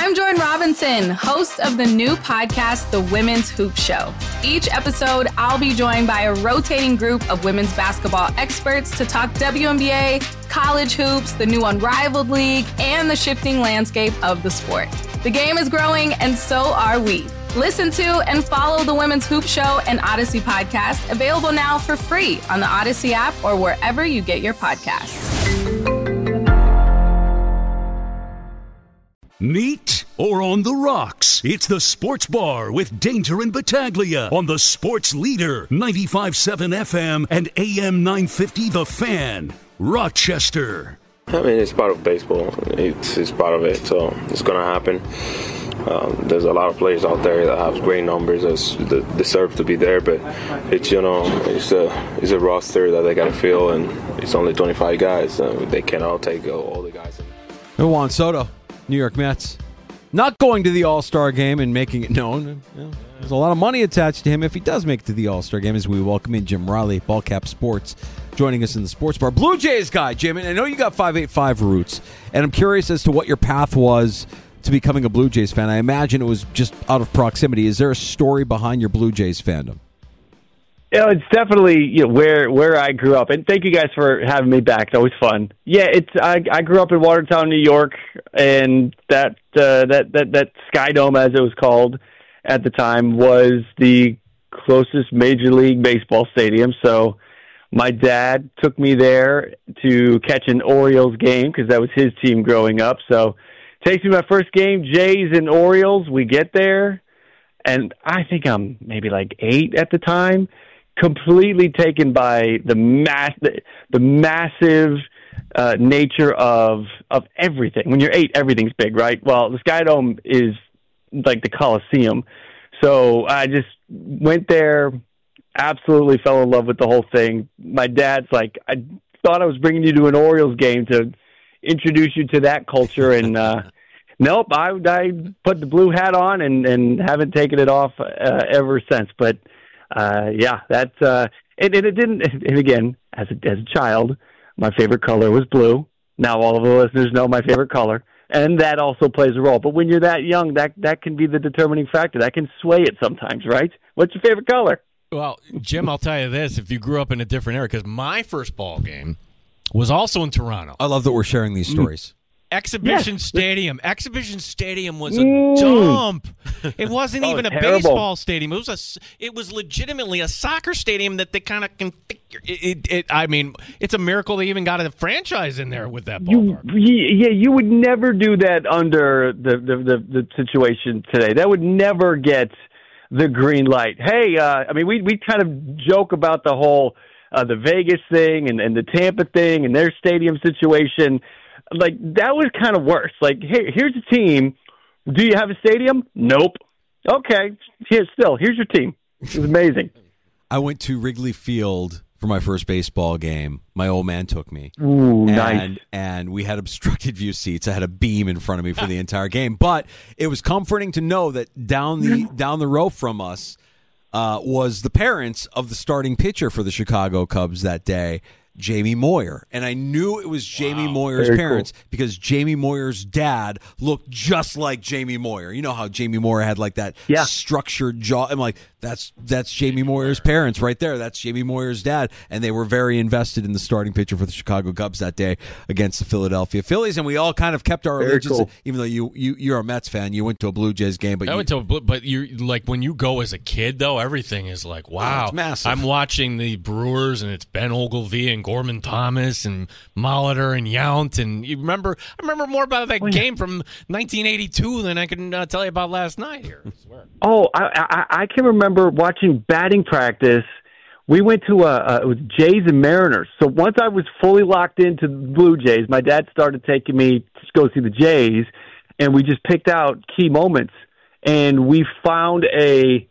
I'm Jordan Robinson, host of the new podcast, The Women's Hoop Show. Each episode, I'll be joined by a rotating group of women's basketball experts to talk WNBA, college hoops, the new Unrivaled League, and the shifting landscape of the sport. The game is growing, and so are we. Listen to and follow The Women's Hoop Show and Odyssey podcast, available now for free on the Odyssey app or wherever you get your podcasts. Neat or on the rocks? It's the Sports Bar with Danger and Battaglia on the Sports Leader, 95.7 FM and AM 950 The Fan, Rochester. I mean, it's part of baseball. It's part of it, so it's going to happen. There's a lot of players out there that have great numbers that deserve to be there, but it's a roster that they got to fill, and it's only 25 guys. They can't all take all the guys. Juan Soto, New York Mets, not going to the All-Star game and making it known. There's a lot of money attached to him if he does make it to the All-Star game, as we welcome in Jim Riley, Ballcap Sports, joining us in the Sports Bar. Blue Jays guy, Jim, and I know you got 585 roots, and I'm curious as to what your path was to becoming a Blue Jays fan. I imagine it was just out of proximity. Is there a story behind your Blue Jays fandom? Yeah, it's definitely where I grew up, and thank you guys for having me back. It's always fun. Yeah, I grew up in Watertown, New York, and that Sky Dome, as it was called at the time, was the closest Major League Baseball stadium. So my dad took me there to catch an Orioles game because that was his team growing up. So takes me my first game, Jays and Orioles. We get there, and I think I'm maybe like 8 at the time. Completely taken by the massive nature of everything. When you're 8, everything's big, right? Well, the Sky Dome is like the Coliseum. So I just went there, absolutely fell in love with the whole thing. My dad's like, I thought I was bringing you to an Orioles game to introduce you to that culture, and nope, I put the blue hat on and haven't taken it off ever since. But yeah, that's it didn't. And again, as a child, my favorite color was blue. Now all of the listeners know my favorite color, and that also plays a role. But when you're that young, that can be the determining factor. That can sway it sometimes, right? What's your favorite color? Well, Jim, I'll tell you this: if you grew up in a different era, because my first ball game was also in Toronto. I love that we're sharing these stories. Exhibition Stadium. Exhibition Stadium was a dump. It wasn't even a terrible baseball stadium. It was legitimately a soccer stadium that they kind of configured. I mean, it's a miracle they even got a franchise in there with that ballpark. You would never do that under the situation today. That would never get the green light. Hey, I mean, we kind of joke about the whole the Vegas thing and the Tampa thing and their stadium situation. Like, that was kind of worse. Like, hey, here's a team. Do you have a stadium? Nope. Okay. Here's your team. It was amazing. I went to Wrigley Field for my first baseball game. My old man took me. Ooh, nice. And we had obstructed view seats. I had a beam in front of me for the entire game. But it was comforting to know that down the row from us was the parents of the starting pitcher for the Chicago Cubs that day, Jamie Moyer. And I knew it was Jamie Moyer's parents because Jamie Moyer's dad looked just like Jamie Moyer. You know how Jamie Moyer had like that structured jaw. I'm like, that's Jamie Moyer's parents right there. That's Jamie Moyer's dad. And they were very invested in the starting pitcher for the Chicago Cubs that day against the Philadelphia Phillies. And we all kind of kept our allegiance. Even though you're a Mets fan, you went to a Blue Jays game. But you like when you go as a kid though, everything is like, wow, it's massive. I'm watching the Brewers and it's Ben Ogilvie and Gorman Thomas and Molitor and Yount, and I remember more about that game from 1982 than I can tell you about last night here. I swear. Oh, I can remember watching batting practice. We went to it was Jays and Mariners. So once I was fully locked into the Blue Jays, my dad started taking me to go see the Jays, and we just picked out key moments. And we found the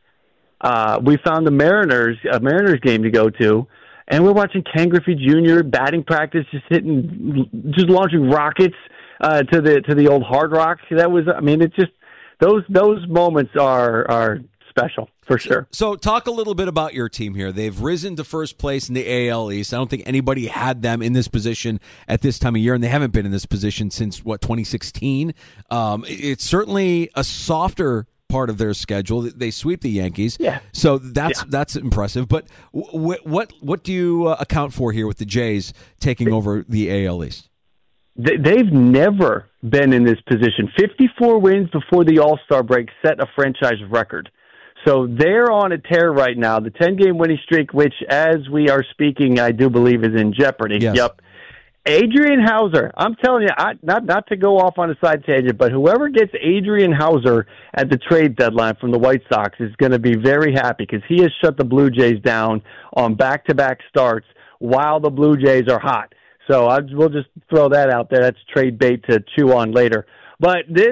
Mariners game to go to. And we're watching Ken Griffey Jr. batting practice, just launching rockets to the old Hard Rock. That was, I mean, it's just those moments are special. for sure. So talk a little bit about your team here. They've risen to first place in the AL East. I don't think anybody had them in this position at this time of year, and they haven't been in this position since, 2016? It's certainly a softer part of their schedule. They sweep the Yankees. Yeah. So that's impressive. But what do you account for here with the Jays taking over the AL East? They've never been in this position. 54 wins before the All-Star break set a franchise record. So they're on a tear right now. The 10-game winning streak, which as we are speaking, I do believe is in jeopardy. Yes. Yep. Adrian Hauser, I'm telling you, not to go off on a side tangent, but whoever gets Adrian Hauser at the trade deadline from the White Sox is going to be very happy because he has shut the Blue Jays down on back-to-back starts while the Blue Jays are hot. So we'll just throw that out there. That's trade bait to chew on later. But this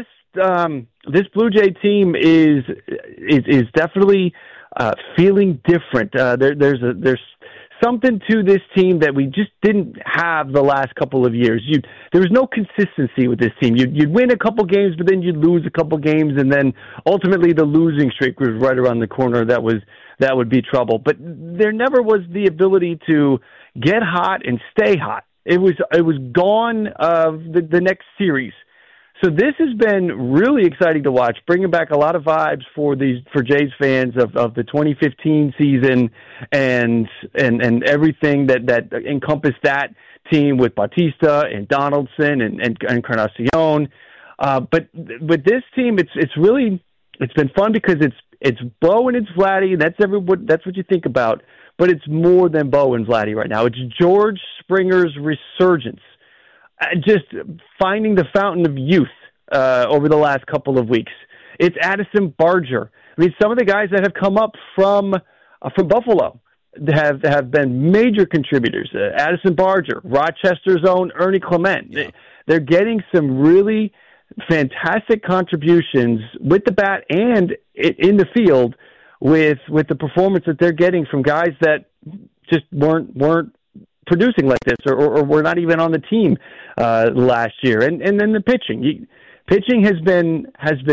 Blue Jay team is definitely feeling different. There's something to this team that we just didn't have the last couple of years. There was no consistency with this team. You'd win a couple games, but then you'd lose a couple games, and then ultimately the losing streak was right around the corner. That would be trouble. But there never was the ability to get hot and stay hot. It was gone the next series. So this has been really exciting to watch, bringing back a lot of vibes for Jays fans of the 2015 season and everything that encompassed that team with Bautista and Donaldson and Encarnacion. But with this team, it's been fun because it's Bo and it's Vladdy, and that's what you think about. But it's more than Bo and Vladdy right now. It's George Springer's resurgence. Just finding the fountain of youth over the last couple of weeks. It's Addison Barger. I mean, some of the guys that have come up from Buffalo have been major contributors. Addison Barger, Rochester's own Ernie Clement. Yeah. They're getting some really fantastic contributions with the bat and in the field with the performance that they're getting from guys that just weren't producing like this or were not even on the team last year. And then the pitching. Pitching has been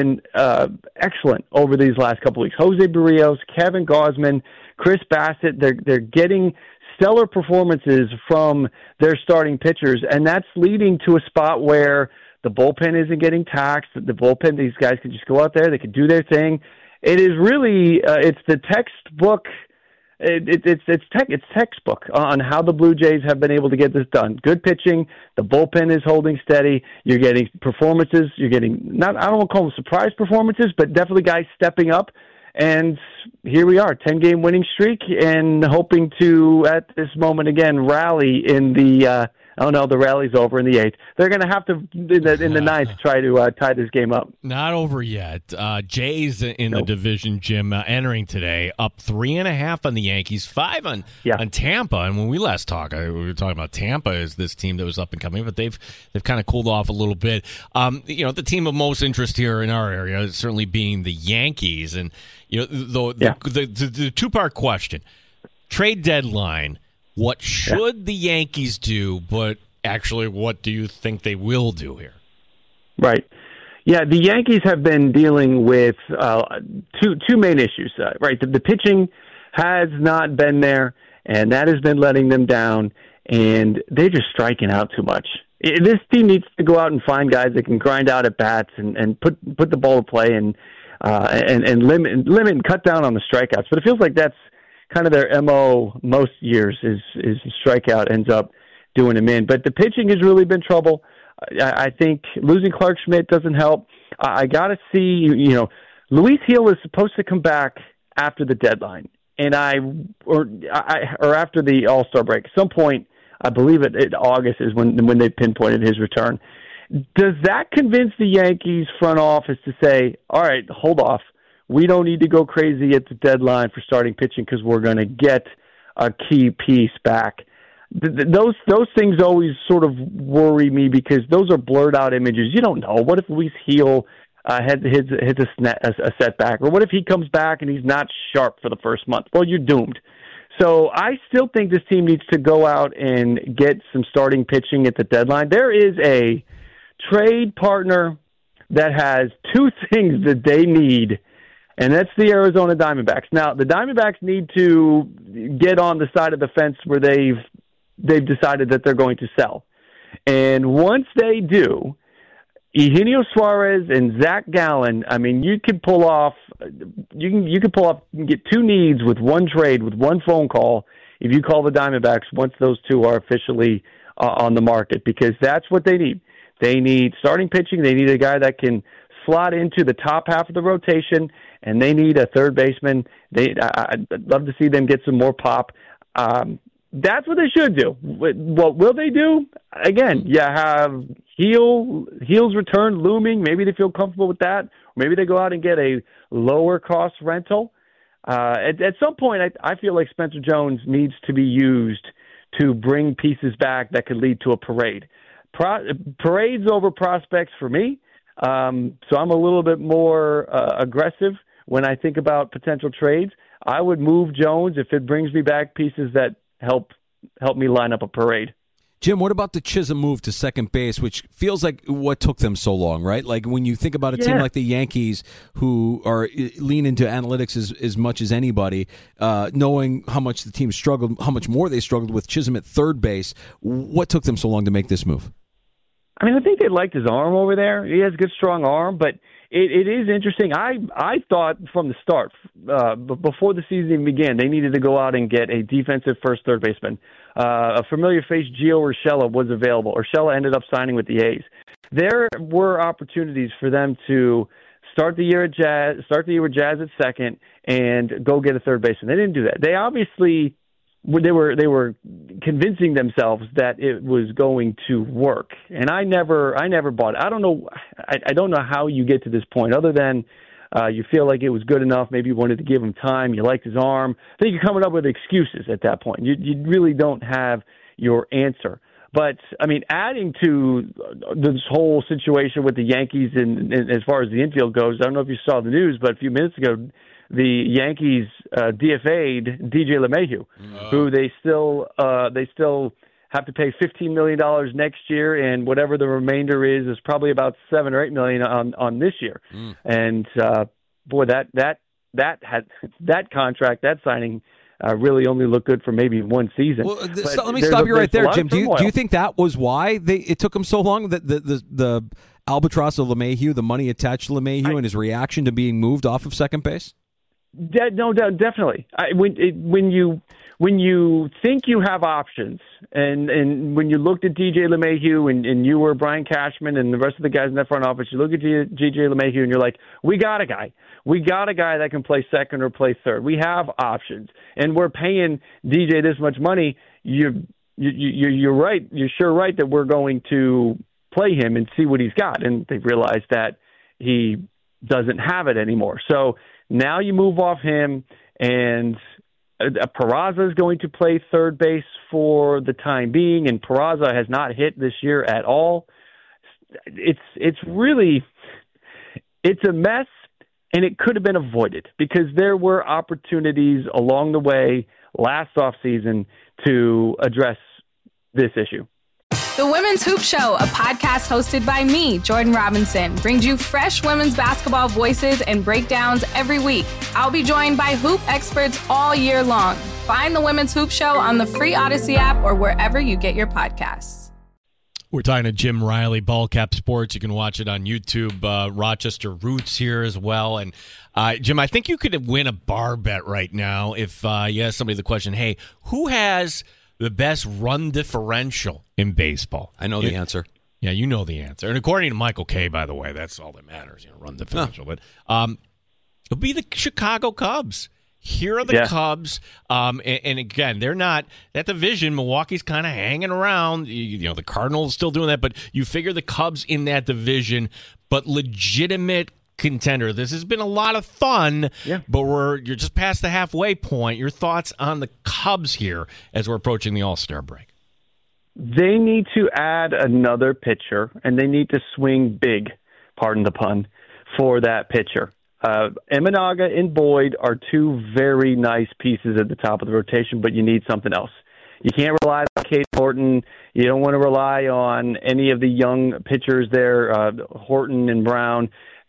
excellent over these last couple of weeks. Jose Barrios, Kevin Gausman, Chris Bassett, they're getting stellar performances from their starting pitchers, and that's leading to a spot where the bullpen isn't getting taxed. The bullpen, these guys can just go out there, they can do their thing. It is really it's the textbook. It's textbook on how the Blue Jays have been able to get this done. Good pitching, the bullpen is holding steady. You're getting performances. You're getting I don't want to call them surprise performances, but definitely guys stepping up. And here we are, 10-game winning streak, and hoping to at this moment again rally in the. Oh no, the rally's over in the 8th. They're going to have to in the 9th try to tie this game up. Not over yet. Jays in the division, Jim, entering today, up 3.5 on the Yankees, 5 on Tampa. And when we last talked, we were talking about Tampa as this team that was up and coming, but they've kind of cooled off a little bit. The team of most interest here in our area is certainly being the Yankees, and the two-part question: trade deadline. What should the Yankees do, but actually what do you think they will do here? Right. Yeah, the Yankees have been dealing with two main issues. Right, the pitching has not been there, and that has been letting them down, and they're just striking out too much. This team needs to go out and find guys that can grind out at bats and put the ball to play and limit and cut down on the strikeouts. But it feels like that's kind of their MO most years is strikeout ends up doing them in. But the pitching has really been trouble. I think losing Clark Schmidt doesn't help. I got to see, Luis Gil is supposed to come back after the deadline, and or after the All-Star break. At some point, I believe it August is when they pinpointed his return. Does that convince the Yankees front office to say, all right, hold off. We don't need to go crazy at the deadline for starting pitching because we're going to get a key piece back. Those things always sort of worry me because those are blurred out images. You don't know. What if Luis Gil hits a setback? Or what if he comes back and he's not sharp for the first month? Well, you're doomed. So I still think this team needs to go out and get some starting pitching at the deadline. There is a trade partner that has two things that they need and that's the Arizona Diamondbacks. Now, the Diamondbacks need to get on the side of the fence where they've decided that they're going to sell. And once they do, Eugenio Suarez and Zach Gallen, I mean, you could pull off get two needs with one trade, with one phone call, if you call the Diamondbacks once those two are officially on the market, because that's what they need. They need starting pitching. They need a guy that can slot into the top half of the rotation, and they need a third baseman. I'd love to see them get some more pop. That's what they should do. What will they do? Again, you have Heal's return looming. Maybe they feel comfortable with that. Maybe they go out and get a lower-cost rental. At some point, I feel like Spencer Jones needs to be used to bring pieces back that could lead to a parade. Parades over prospects for me. So I'm a little bit more aggressive when I think about potential trades. I would move Jones if it brings me back pieces that help me line up a parade. Jim, what about the Chisholm move to second base, which feels like what took them so long, right? Like when you think about a team like the Yankees, who lean into analytics as much as anybody, knowing how much the team struggled, how much more they struggled with Chisholm at third base, what took them so long to make this move? I mean, I think they liked his arm over there. He has a good, strong arm, but it is interesting. I thought from the start, before the season even began, they needed to go out and get a defensive first third baseman. A familiar face, Gio Urshela, was available. Urshela ended up signing with the A's. There were opportunities for them to start the year with Jazz at second and go get a third baseman. They didn't do that. They obviously they were convincing themselves that it was going to work, and I never bought it. I don't know how you get to this point other than you feel like it was good enough. Maybe you wanted to give him time. You liked his arm. I think you're coming up with excuses at that point. You really don't have your answer. But, I mean, adding to this whole situation with the Yankees and as far as the infield goes, I don't know if you saw the news, but a few minutes ago, the Yankees DFA'd DJ LeMahieu, who they still have to pay $15 million next year, and whatever the remainder is probably about $7 or $8 million on this year. And boy, that contract, that signing, really only looked good for maybe one season. Well, let me stop you right there, Jim. Do you think that was why it took them so long? That the albatross of LeMahieu, the money attached to LeMahieu, and his reaction to being moved off of second base? No, definitely. When you think you have options, and when you looked at DJ LeMahieu and you were Brian Cashman and the rest of the guys in that front office, you look at DJ LeMahieu and you're like, we got a guy that can play second or play third. We have options, and we're paying DJ this much money. You're right. You're sure right that we're going to play him and see what he's got. And they realized that he doesn't have it anymore. So now you move off him, and Peraza is going to play third base for the time being, and Peraza has not hit this year at all. It's a mess, and it could have been avoided because there were opportunities along the way last offseason to address this issue. The Women's Hoop Show, a podcast hosted by me, Jordan Robinson, brings you fresh women's basketball voices and breakdowns every week. I'll be joined by hoop experts all year long. Find the Women's Hoop Show on the free Odyssey app or wherever you get your podcasts. We're talking to Jim Riley, Ballcap Sports. You can watch it on YouTube. Rochester Roots here as well. And Jim, I think you could win a bar bet right now if you ask somebody the question, hey, who has the best run differential in baseball? I know the answer. Yeah, you know the answer. And according to Michael Kay, by the way, that's all that matters, run differential. But it'll be the Chicago Cubs. Here are the Cubs. And again, they're not that division. Milwaukee's kind of hanging around. The Cardinals still doing that. But you figure the Cubs in that division, but legitimate contender. This has been a lot of fun, but you're just past the halfway point. Your thoughts on the Cubs here as we're approaching the All-Star break? They need to add another pitcher, and they need to swing big, pardon the pun, for that pitcher. Eminaga and Boyd are two very nice pieces at the top of the rotation, but you need something else. You can't rely on Cade Horton. You don't want to rely on any of the young pitchers there, Horton and Brown.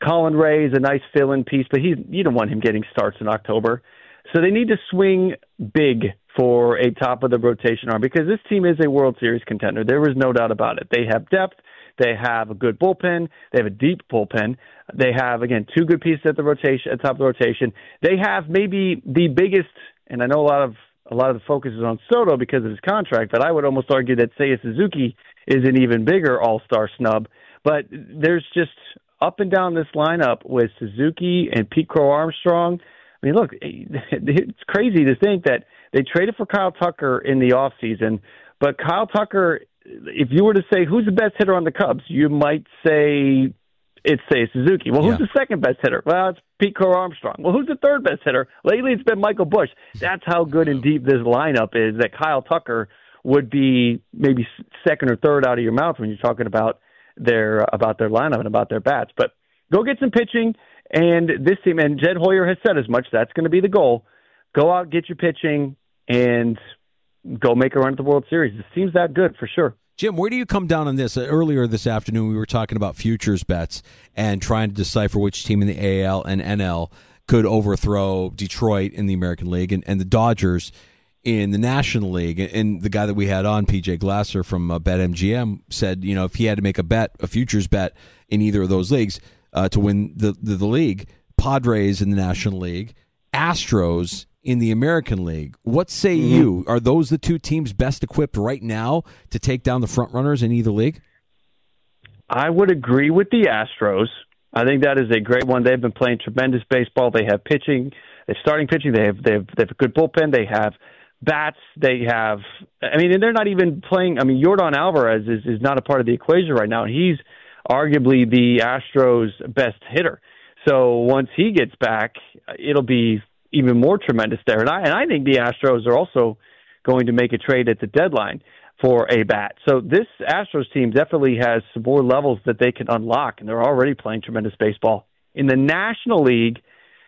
Colin Ray is a nice fill-in piece, but you don't want him getting starts in October. So they need to swing big for a top-of-the-rotation arm because this team is a World Series contender. There is no doubt about it. They have depth. They have a good bullpen. They have a deep bullpen. They have, again, two good pieces at the top of the rotation. They have maybe the biggest, and I know a lot of the focus is on Soto because of his contract, but I would almost argue that Seiya Suzuki is an even bigger all-star snub. But there's just up and down this lineup with Suzuki and Pete Crow Armstrong. I mean, look, it's crazy to think that they traded for Kyle Tucker in the offseason, but Kyle Tucker, if you were to say who's the best hitter on the Cubs, you might say it's Seiya Suzuki. Well, who's the second best hitter? Well, it's Pete Crow Armstrong. Well, who's the third best hitter? Lately, it's been Michael Busch. That's how good and deep this lineup is, that Kyle Tucker would be maybe second or third out of your mouth when you're talking about their lineup and about their bats. But go get some pitching. And this team, and Jed Hoyer has said as much, that's going to be the goal. Go out, get your pitching, and go make a run at the World Series. It seems that good for sure. Jim, where do you come down on this? Earlier this afternoon, we were talking about futures bets and trying to decipher which team in the AL and NL could overthrow Detroit in the American League and the Dodgers in the National League. And the guy that we had on, PJ Glasser from BetMGM, said, if he had to make a futures bet in either of those leagues to win the league, Padres in the National League, Astros in the American League. What say you? Are those the two teams best equipped right now to take down the front runners in either league? I would agree with the Astros. I think that is a great one. They've been playing tremendous baseball. They have pitching. They have starting pitching. They have a good bullpen. They have bats. They have. And they're not even playing. Yordan Alvarez is not a part of the equation right now. He's arguably the Astros' best hitter. So once he gets back, it'll be even more tremendous there. And I think the Astros are also going to make a trade at the deadline for a bat. So this Astros team definitely has some more levels that they can unlock, and they're already playing tremendous baseball. In the National League,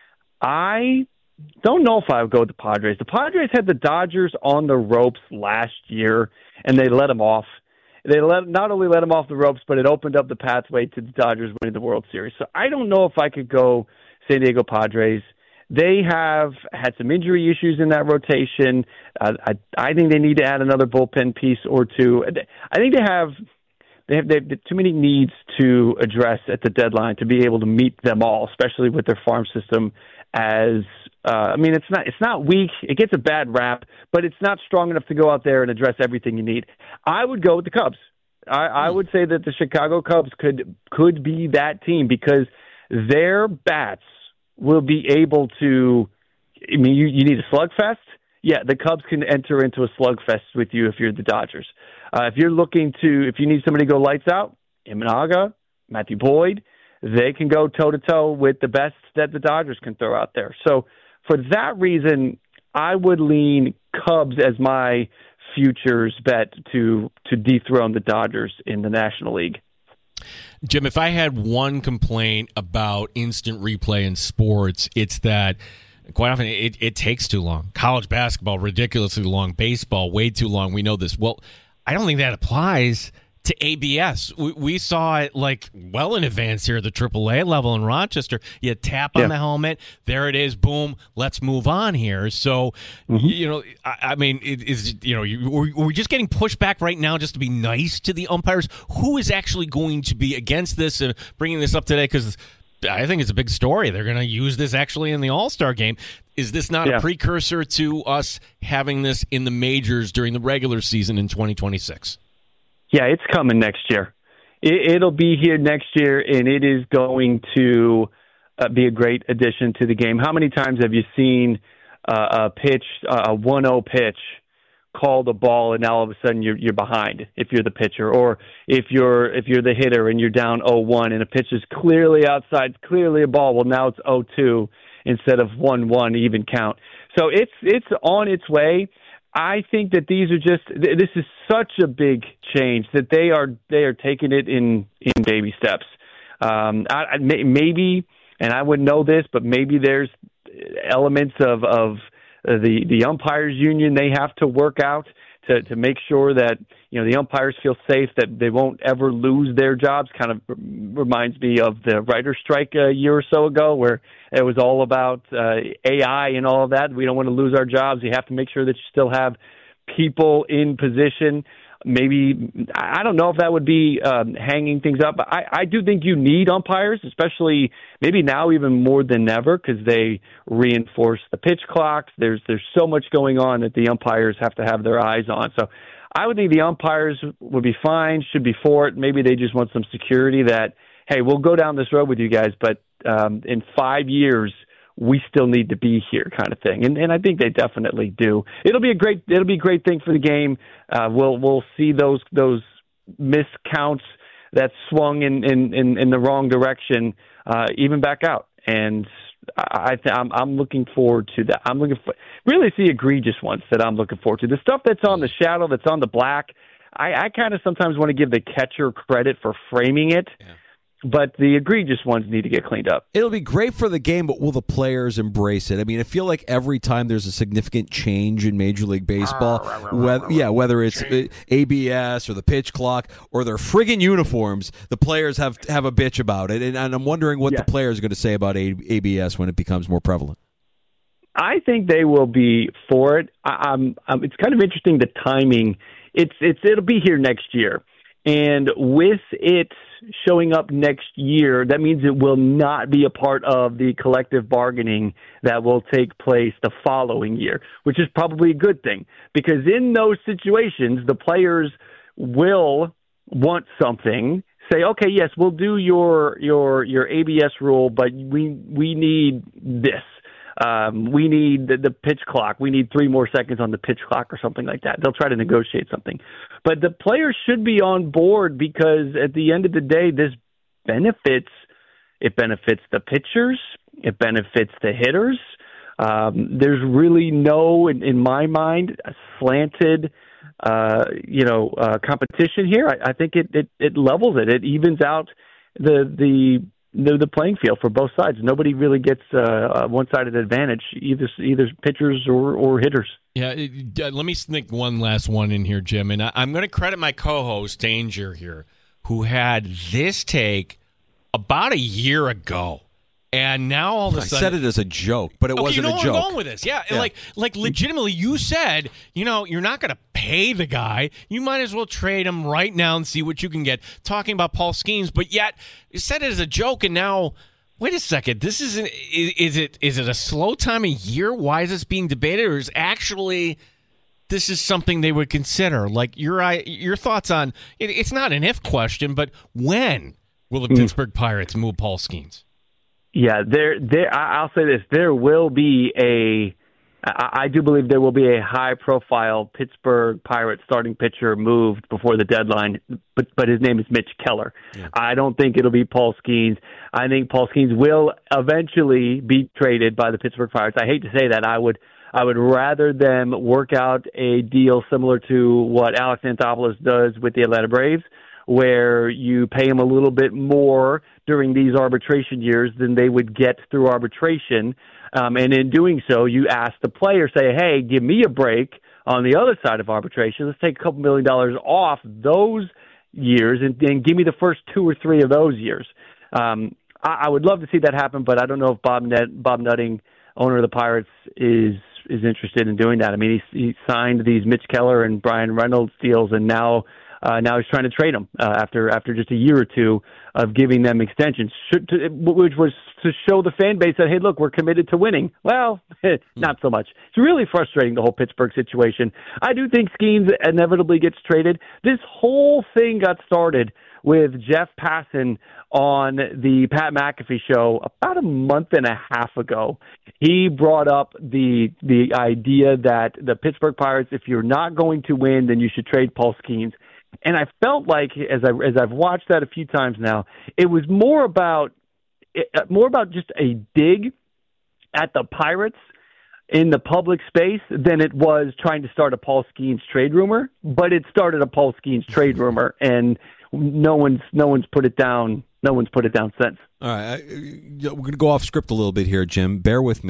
I don't know if I would go with the Padres. The Padres had the Dodgers on the ropes last year, and they let them off. They not only let them off the ropes, but it opened up the pathway to the Dodgers winning the World Series. So I don't know if I could go San Diego Padres. They have had some injury issues in that rotation. I think they need to add another bullpen piece or two. I think they have too many needs to address at the deadline to be able to meet them all, especially with their farm system. It's not weak. It gets a bad rap, but it's not strong enough to go out there and address everything you need. I would go with the Cubs. I would say that the Chicago Cubs could be that team because their bats will be able to. You need a slugfest. Yeah, the Cubs can enter into a slugfest with you if you're the Dodgers. If you need somebody to go lights out, Imanaga, Matthew Boyd, they can go toe-to-toe with the best that the Dodgers can throw out there. So for that reason, I would lean Cubs as my futures bet to dethrone the Dodgers in the National League. Jim, if I had one complaint about instant replay in sports, it's that quite often it takes too long. College basketball, ridiculously long. Baseball, way too long. We know this. Well, I don't think that applies to ABS. We saw it well in advance here at the AAA level in Rochester. You tap on the helmet, there it is, boom, let's move on here. So, are we just getting pushed back right now just to be nice to the umpires? Who is actually going to be against this and bringing this up today? Because I think it's a big story. They're going to use this actually in the All-Star game. Is this not a precursor to us having this in the majors during the regular season in 2026? Yeah, it's coming next year. It'll be here next year, and it is going to be a great addition to the game. How many times have you seen a 1-0 pitch, call the ball, and now all of a sudden you're behind if you're the pitcher, or if you're the hitter and you're down 0-1 and a pitch is clearly outside, it's clearly a ball. Well, now it's 0-2 instead of 1-1 even count. So it's on its way. I think that this is such a big change that they are taking it in baby steps. Maybe, and I wouldn't know this, but maybe there's elements of the umpires union they have to work out to make sure that the umpires feel safe, that they won't ever lose their jobs. Kind of reminds me of the writer's strike a year or so ago, where it was all about AI and all of that. We don't want to lose our jobs. You have to make sure that you still have people in position. Maybe, I don't know if that would be hanging things up, but I do think you need umpires, especially maybe now even more than ever, because they reinforce the pitch clocks. There's so much going on that the umpires have to have their eyes on. So I would think the umpires would be fine, should be for it. Maybe they just want some security that, hey, we'll go down this road with you guys, but in 5 years, we still need to be here, kind of thing. And I think they definitely do. It'll be a great thing for the game. We'll see those miscounts that swung in the wrong direction even back out. And I'm looking forward to that. I'm looking for really the egregious ones that I'm looking forward to. The stuff that's on the shadow, that's on the black. I kind of sometimes want to give the catcher credit for framing it. Yeah. But the egregious ones need to get cleaned up. It'll be great for the game, but will the players embrace it? I mean, I feel like every time there's a significant change in Major League Baseball, whether it's ABS or the pitch clock or their friggin' uniforms, the players have a bitch about it. And I'm wondering what the players are going to say about ABS when it becomes more prevalent. I think they will be for it. It's kind of interesting, the timing. It'll be here next year. And with it showing up next year, that means it will not be a part of the collective bargaining that will take place the following year, which is probably a good thing, because in those situations, the players will want something, say, okay, yes, we'll do your ABS rule, but we need this. We need the pitch clock. We need 3 more seconds on the pitch clock or something like that. They'll try to negotiate something. But the players should be on board, because at the end of the day, this benefits the pitchers. It benefits the hitters. There's really no, in my mind, a slanted competition here. I think it levels it. It evens out the playing field for both sides. Nobody really gets a one-sided advantage, either pitchers or hitters. Yeah, let me sneak one last one in here, Jim, and I'm going to credit my co-host, Danger, here, who had this take about a year ago. And now all of a sudden, I said it as a joke, but it wasn't a joke. I'm going with this. Yeah. Like legitimately, you said, you're not going to pay the guy. You might as well trade him right now and see what you can get. Talking about Paul Skeens, but yet you said it as a joke, and now, wait a second. This isn't. Is it a slow time of year? Why is this being debated, or is actually this is something they would consider? Like your thoughts on it? It's not an if question, but when will the Pittsburgh Pirates move Paul Skeens? Yeah, I'll say this. There will be I do believe there will be a high-profile Pittsburgh Pirates starting pitcher moved before the deadline, but his name is Mitch Keller. Yeah. I don't think it'll be Paul Skeens. I think Paul Skeens will eventually be traded by the Pittsburgh Pirates. I hate to say that. I would rather them work out a deal similar to what Alex Anthopoulos does with the Atlanta Braves, where you pay him a little bit more during these arbitration years than they would get through arbitration. And in doing so, you ask the player, say, hey, give me a break on the other side of arbitration. Let's take a couple $1 million off those years and give me the first 2 or 3 of those years. I would love to see that happen, but I don't know if Bob Nutting, owner of the Pirates, is interested in doing that. I mean, he signed these Mitch Keller and Brian Reynolds deals, and now he's trying to trade them after just a year or two of giving them extensions, which was to show the fan base that, hey, look, we're committed to winning. Well, not so much. It's really frustrating, the whole Pittsburgh situation. I do think Skeens inevitably gets traded. This whole thing got started with Jeff Passan on the Pat McAfee show about a month and a half ago. He brought up the idea that the Pittsburgh Pirates, if you're not going to win, then you should trade Paul Skeens. And I felt like, as I've watched that a few times now, it was more about just a dig at the Pirates in the public space than it was trying to start a Paul Skeens trade rumor. But it started a Paul Skeens trade rumor, and no one's put it down. No one's put it down since. All right, we're going to go off script a little bit here, Jim. Bear with me.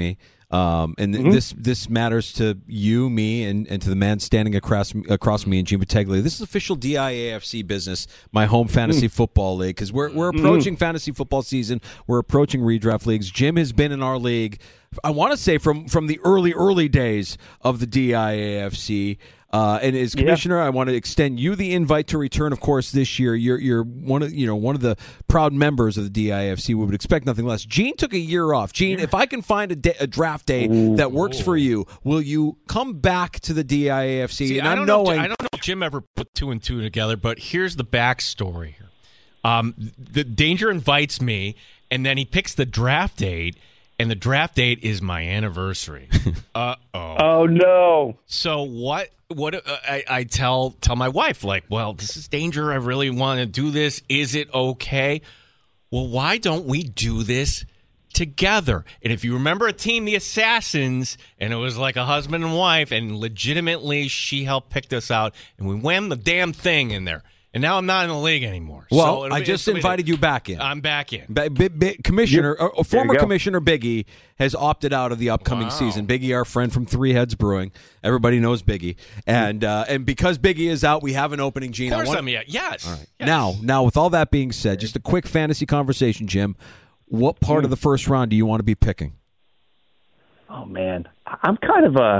This matters to you, me, and to the man standing across me and Gene Battaglia. This is official DIAFC business, my home fantasy football league, because we're approaching fantasy football season. We're approaching redraft leagues. Jim has been in our league, I want to say, from the early days of the DIAFC. And as commissioner, I want to extend you the invite to return. Of course, this year you're one of the proud members of the DIFC. We would expect nothing less. Gene took a year off. Gene, if I can find a draft day that works for you, will you come back to the DIFC? See, and I don't know if Jim ever put 2 and 2 together, but here's the backstory. The Danger invites me, and then he picks the draft date. And the draft date is my anniversary. Oh no! So what I tell my wife, like, well, this is Danger. I really want to do this. Is it okay? Well, why don't we do this together? And if you remember a team, the Assassins, and it was like a husband and wife, and legitimately she helped pick this out, and we whammed the damn thing in there. And now I'm not in the league anymore. Well, I just invited you back in. I'm back in. Former Commissioner Biggie has opted out of the upcoming season. Biggie, our friend from Three Heads Brewing. Everybody knows Biggie. And because Biggie is out, we have an opening, Gene. Of course yes. All right. Yes. Now, with all that being said, just a quick fantasy conversation, Jim. What part of the first round do you want to be picking? Oh, man. I'm kind of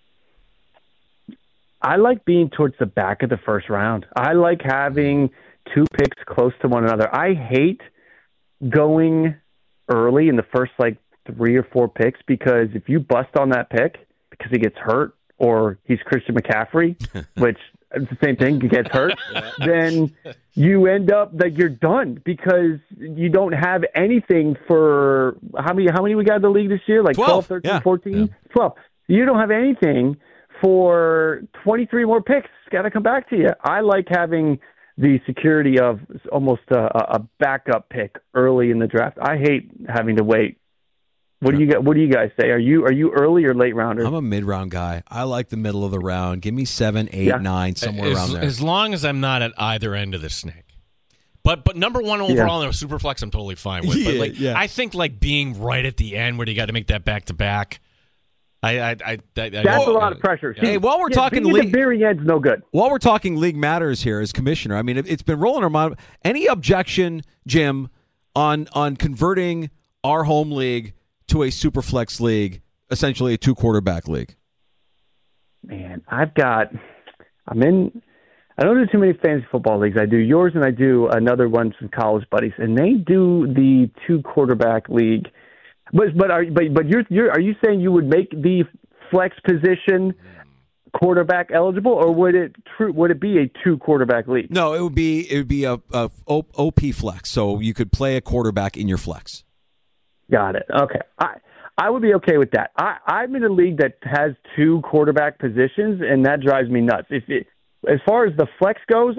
I like being towards the back of the first round. I like having 2 picks close to one another. I hate going early in the first 3 or 4 picks, because if you bust on that pick because he gets hurt or he's Christian McCaffrey, which is the same thing, he gets hurt, then you end up you're done, because you don't have anything for how many we got in the league this year? 12, 13, 14? 12. You don't have anything for 23 more picks. Got to come back to you. I like having the security of almost a backup pick early in the draft. I hate having to wait. What do you guys say? Are you early or late rounder? I'm a mid-round guy. I like the middle of the round. Give me 7, 8, 9, somewhere around there. As long as I'm not at either end of the snake. But number 1 overall in a super flex, I'm totally fine with. I think being right at the end where you got to make that back-to-back, that's a lot of pressure. Hey, while we're talking league, the very end's no good. While we're talking league matters here as commissioner, I mean, it's been rolling our mind. Any objection, Jim, on converting our home league to a super flex league, essentially a 2-quarterback league? Man, I don't do too many fantasy football leagues. I do yours and I do another one from college buddies, and they do the 2-quarterback league. But are you saying you would make the flex position quarterback eligible, or would it be a 2-quarterback league? No, it would be a OP flex, so you could play a quarterback in your flex. Got it. Okay, I would be okay with that. I'm in a league that has 2 quarterback positions, and that drives me nuts. As far as the flex goes,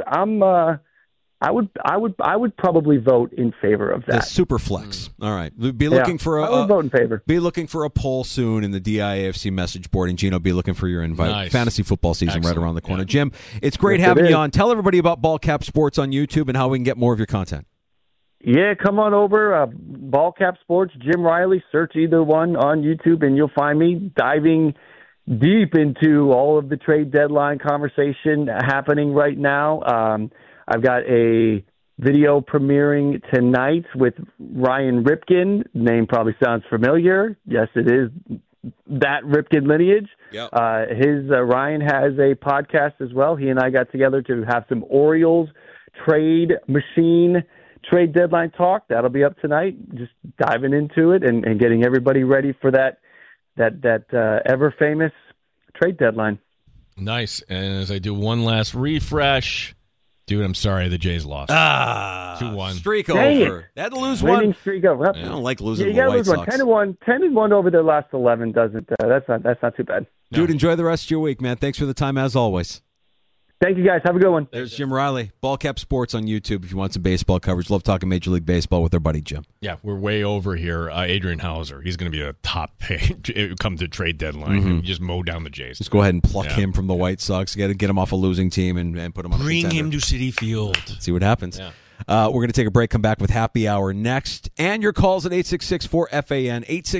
I would probably vote in favor of that. The super flex. All right. Be looking for I would vote in favor. Be looking for a poll soon in the DIAFC message board, and Gino, be looking for your invite. Nice. Fantasy football season right around the corner. Jim, it's great having you on. Tell everybody about Ball Cap Sports on YouTube and how we can get more of your content. Yeah, come on over. Ball Cap Sports, Jim Riley. Search either one on YouTube, and you'll find me diving deep into all of the trade deadline conversation happening right now. I've got a video premiering tonight with Ryan Ripken. Name probably sounds familiar. Yes, it is that Ripken lineage. Yep. Ryan has a podcast as well. He and I got together to have some Orioles trade deadline talk. That'll be up tonight. Just diving into it and getting everybody ready for that ever famous trade deadline. Nice. And as I do one last refresh. Dude, I'm sorry. The Jays lost. 2-1. Streak over. They had to lose one. Streak over. I don't like losing you to the White lose Sox. 10-1 over their last 11 doesn't. That's not too bad. Dude, enjoy the rest of your week, man. Thanks for the time as always. Thank you, guys. Have a good one. There's Jim Riley, Ball Cap Sports on YouTube if you want some baseball coverage. Love talking Major League Baseball with our buddy Jim. Yeah, we're way over here. Adrian Hauser, he's going to be a top pick come to trade deadline. Mm-hmm. Just mow down the Jays. Just go ahead and pluck him from the White Sox. Get him off a losing team and put him on a contender. Bring him to Citi Field. See what happens. Yeah. We're going to take a break, come back with Happy Hour next. And your calls at 866-4FAN,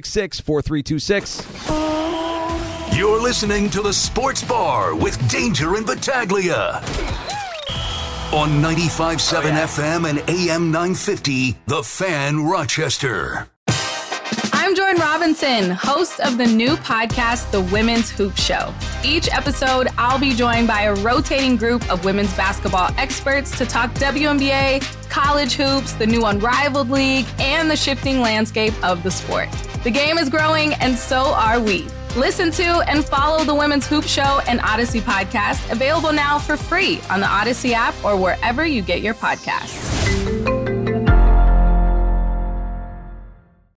866-4326. You're listening to The Sports Bar with Danger and Battaglia on 95.7 FM and AM 950, The Fan, Rochester. I'm Jordan Robinson, host of the new podcast, The Women's Hoop Show. Each episode, I'll be joined by a rotating group of women's basketball experts to talk WNBA, college hoops, the new Unrivaled League, and the shifting landscape of the sport. The game is growing, and so are we. Listen to and follow the Women's Hoop Show and Odyssey podcast, available now for free on the Odyssey app or wherever you get your podcasts.